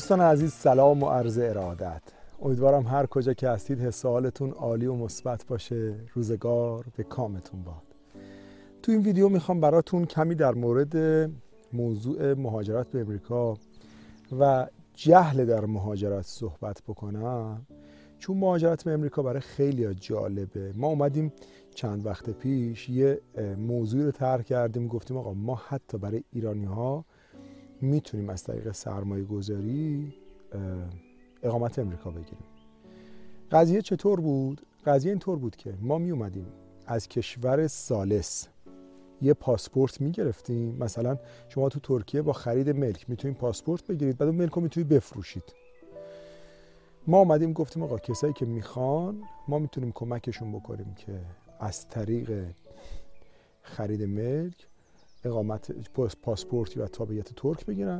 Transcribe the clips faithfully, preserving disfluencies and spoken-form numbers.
دوستان عزیز، سلام و عرض ارادت. امیدوارم هر کجا که هستید حس و حالتون عالی و مثبت باشه. روزگار به کامتون باد. تو این ویدیو میخوام براتون کمی در مورد موضوع مهاجرت به امریکا و جهل در مهاجرت صحبت بکنم، چون مهاجرت به امریکا برای خیلی جالبه. ما اومدیم چند وقت پیش یه موضوع رو طرح کردیم، گفتیم آقا ما حتی برای ایرانی ها میتونیم از طریق سرمایه گذاری اقامت امریکا بگیریم. قضیه چطور بود؟ قضیه اینطور بود که ما می اومدیم از کشور ثالث یه پاسپورت میگرفتیم. مثلا شما تو ترکیه با خرید ملک میتونید پاسپورت بگیرید، بعد اون ملک رو میتونید بفروشید. ما اومدیم گفتیم آقا کسایی که میخوان ما میتونیم کمکشون بکنیم که از طریق خرید ملک اقامت پاسپورت یا تابعیت ترک بگیرن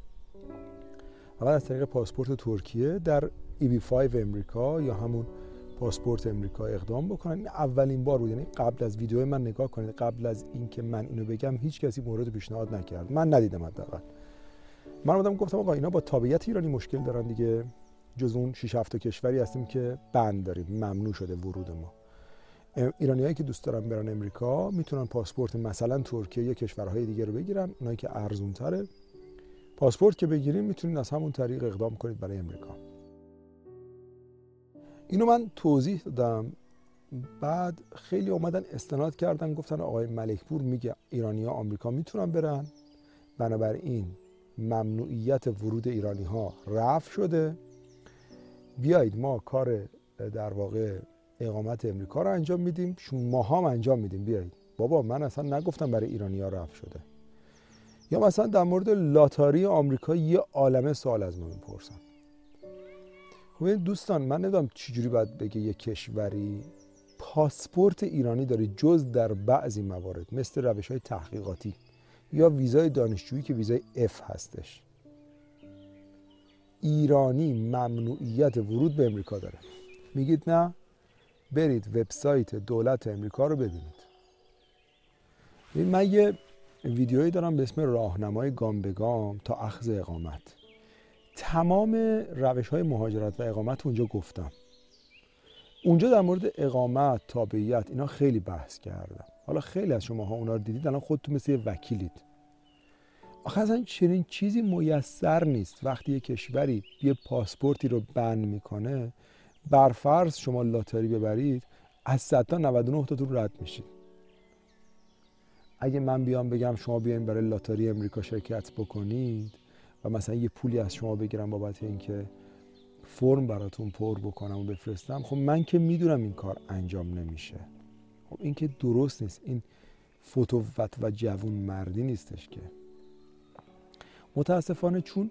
و بعد از طریق پاسپورت ترکیه در ای بی پنج امریکا یا همون پاسپورت امریکا اقدام بکنن. این اولین بار بود، یعنی قبل از ویدیو من نگاه کنید، قبل از اینکه من اینو بگم هیچ کسی مورد پیشنهاد نکرد، من ندیدم حداقل. من اومدم گفتم آقا اینا با تابعیت ایرانی مشکل دارن دیگه، جز اون شش هفت کشوری هستیم که بند داریم، ممنوع شده ورود ما. ایرانیایی که دوست دارن برن امریکا میتونن پاسپورت مثلا ترکیه یا کشورهای دیگه رو بگیرن، اونایی که ارزون تره. پاسپورت که بگیریم میتونید از همون طریق اقدام کنید برای امریکا. اینو من توضیح دادم، بعد خیلی اومدن استناد کردن گفتن آقای ملکپور میگه ایرانی‌ها آمریکا میتونن برن، بنابراین ممنوعیت ورود ایرانی‌ها رفع شده، بیایید ما کار در واقع اقامت امریکا رو انجام میدیم، ما هم انجام میدیم، بیایید. بابا من اصلا نگفتم برای ایرانی‌ها رفع شده. یا مثلا در مورد لاتاری آمریکا یه عالمه سوال از ما میپرسن. خب این دوستان من نمیدونم چجوری باید بگه یه کشوری پاسپورت ایرانی داره جز در بعضی موارد مثل روش‌های تحقیقاتی یا ویزای دانشجویی که ویزای اف هستش، ایرانی ممنوعیت ورود به امریکا داره. میگید نه؟ برید وبسایت دولت امریکا رو ببینید. من یه ویدیویی دارم به اسم راهنمای گام به گام تا اخذ اقامت. تمام روش‌های مهاجرت و اقامت اونجا گفتم. اونجا در مورد اقامت، تابعیت اینا خیلی بحث کردم. حالا خیلی از شماها اونا رو دیدید، الان خودتون مثل یه وکیلید. آخه اصلا چنین چیزی میسر نیست. وقتی یه کشوری یه پاسپورتی رو بند میکنه، برفرض شما لاتاری ببرید، از صد تا نود و نه تاتون رد میشید. اگه من بیام بگم شما بیاین برای لاتاری امریکا شرکت بکنید و مثلا یه پولی از شما بگیرم بابت اینکه فرم براتون پر بکنم و بفرستم، خب من که میدونم این کار انجام نمیشه. خب این که درست نیست، این فتوت و جوون مردی نیستش که. متاسفانه چون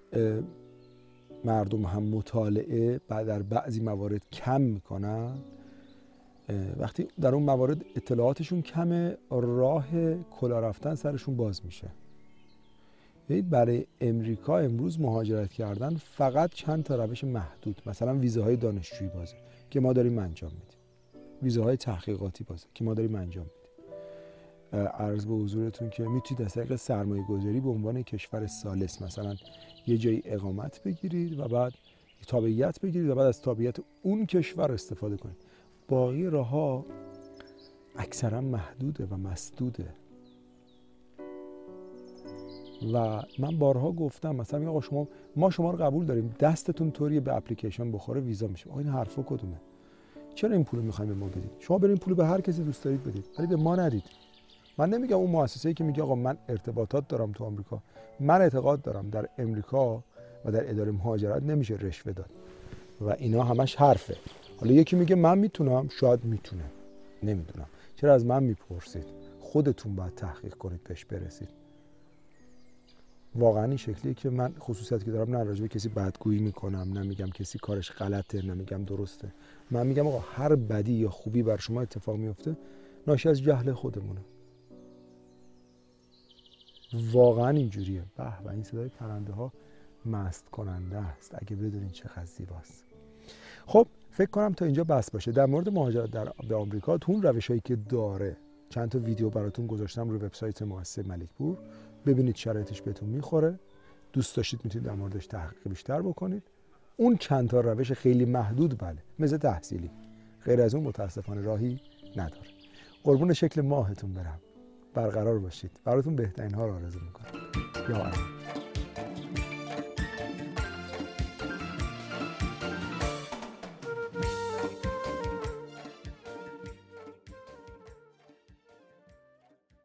مردم هم مطالعه بعد در بعضی موارد کم میکنن، وقتی در اون موارد اطلاعاتشون کمه، راه کلا رفتن سرشون باز میشه. برای امریکا امروز مهاجرت کردن فقط چند تا روش محدود، مثلا ویزاهای دانشجویی بازه که ما داریم انجام میدیم، ویزاهای تحقیقاتی بازه که ما داریم انجام میدیم. عرض به حضورتون که میتونید از طریق سرمایه گذاری به عنوان کشور ثالث مثلا یه جایی اقامت بگیرید و بعد تابعیت بگیرید و بعد از تابعیت اون کشور استفاده کنید. باقی راه‌ها اکثرا محدوده و مسدوده. و من بارها گفتم مثلا میگم آقا شما ما شما رو قبول داریم، دستتون طوریه به اپلیکیشن بخوره ویزا میشه. آقا این حرفا کدومه؟ چرا این پولو میخوایم به ما بدید؟ شما برین پولو به هر کسی دوست دارید بدید، ولی به ما ندید. من نمیگم اون مؤسسه‌ای که میگه آقا من ارتباطات دارم تو آمریکا، من اعتقاد دارم در امریکا و در اداره مهاجرت نمیشه رشوه داد و اینا همش حرفه. حالا یکی میگه من میتونم، شاید میتونه، نمیدونم. چرا از من میپرسید؟ خودتون باید تحقیق کنید بهش برسید. واقعا این شکلیه که من خصوصیتی که دارم نه راجع به کسی بدگویی میکنم، نمیگم کسی کارش غلطه، نمیگم درسته. من میگم آقا هر بدی یا خوبی بر شما اتفاق میفته ناشی از جهل خودمونه. واقعا اینجوریه. به و این صدای پرنده ها مست کننده است، اگه بدونین چقدر زیباست. خب فکر کنم تا اینجا بس باشه. در مورد مهاجرت در به آمریکا تو اون روشایی که داره چند تا ویدیو براتون گذاشتم روی وبسایت مؤسسه ملکپور، ببینید شرایطش بهتون میخوره. دوست داشتید میتونید در موردش تحقیق بیشتر بکنید. اون چند تا روش خیلی محدود بله مثل تحصیلی، غیر از اون متاسفانه راهی نداره. قربون شکل ماهتون برم، برقرار باشید، براتون بهترین ها رو آرزو میکنم. یا الله.